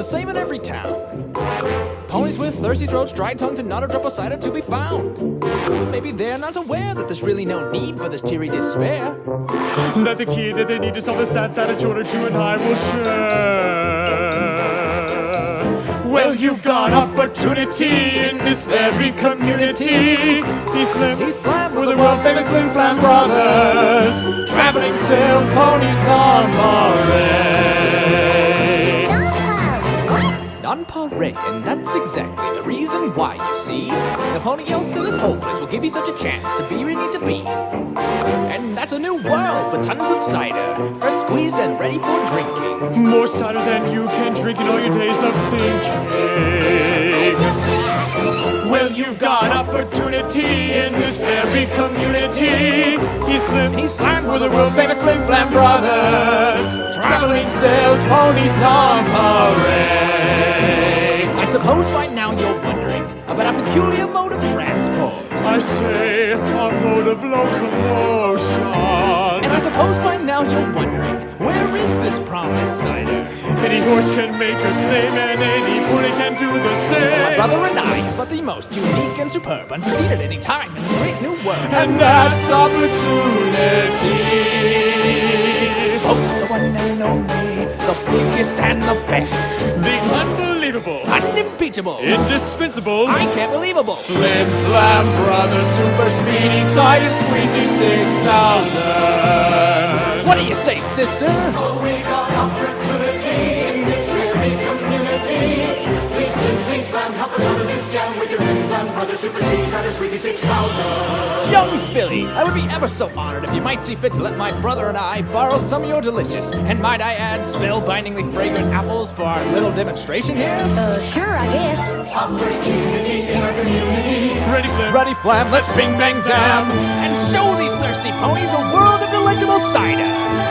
the same in every town. Ponies with thirsty throats, dry tongues, and not a drop of cider to be found. Maybe they're not aware that there's really no need for this teary despair. That the key that they need to solve the sad side of shortage you and I will share. Well, you've got opportunity in this very community. He's Slim, He's Flam, we're the world famous Slim Flam Brothers. Traveling sales ponies non-parade. Non-parade, and that's exactly the reason why, you see. The Pony Yells to this whole place will give you such a chance to be where you need to be. And that's a new world with tons of cider, fresh squeezed and ready for drinking. More cider than you can drink in all your days of thinking. Well, you've got opportunity in this very community. He's Slim, He's Flam, we're the world famous Slim Flam Brothers. Traveling sales ponies non-parade. I suppose by now you're wondering about our peculiar mode of transport. I say our mode of locomotion. And I suppose by now you're wondering, where is this promised cider? Any horse can make a claim and any pony can do the My same. brother and I have got the most unique and superb, unseen at any time in this great new world. And that's opportunity. Folks, the one and only, the biggest and the best, The unbelievable, unimpeachable, indispensable, I can't believable. Flim Flam Brothers, super speedy, cider squeezy 6,000. What do you say, sister? Oh, we got opportunity in this very community. Please, Slim, please, Flam, help us out of this jam with your Flim Flam Brothers, Super Speedy, Cider Squeezy 6,000. Young Philly, I would be ever so honored if you might see fit to let my brother and I borrow some of your delicious, and might I add, spellbindingly fragrant apples for our little demonstration here? Sure, I guess. Opportunity in our community. Ready, Flim? Ready, Flam, let's bing bang zam, and show these thirsty ponies a world of delectable cider.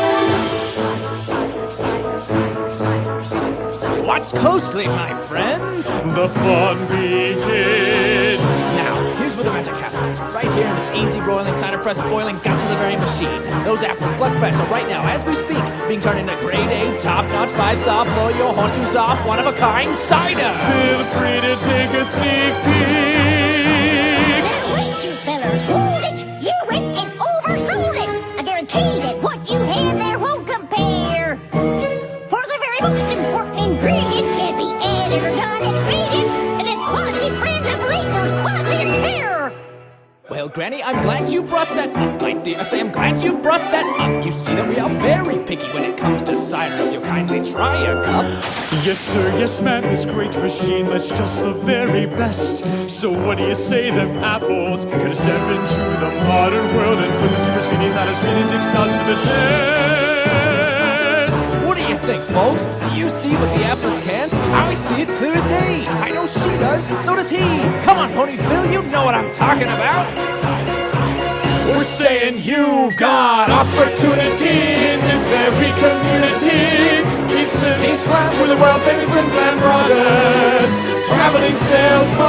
Watch closely, my friends. The fun begins. Now, here's where the magic happens. Right here in this easy roiling, cider press boiling guts of the very machine. Those apples, blood fresh, are right now, as we speak, being turned into grade A, top-notch, 5-star, blow your horseshoes off, one-of-a-kind cider. Feel free to take a sneak peek. Now wait, you fellers, hold it! You went and oversold it! I guarantee that what you have there won't compare. For the very most important ingredient can't be added or done expedient, and it's quality brands of Lakers, quality and care. Well, Granny, I'm glad you brought that up, my dear. I say I'm glad you brought that up. You see that we are very picky when it comes to cider. If you'll kindly try a cup. Yes, sir, yes, ma'am, this great machine that's just the very best. So what do you say them apples could step into the modern world and put the super speedy cider squeezy 6,000 to the test? What do you think, folks? Do you see what the apples can? I see it clear as day. I know she does, so does he. Come on, Poniesville, you know what I'm talking about. We're saying you've got opportunity in this very community. He's Flam, we're the world famous Slim Flam Brothers. Traveling sales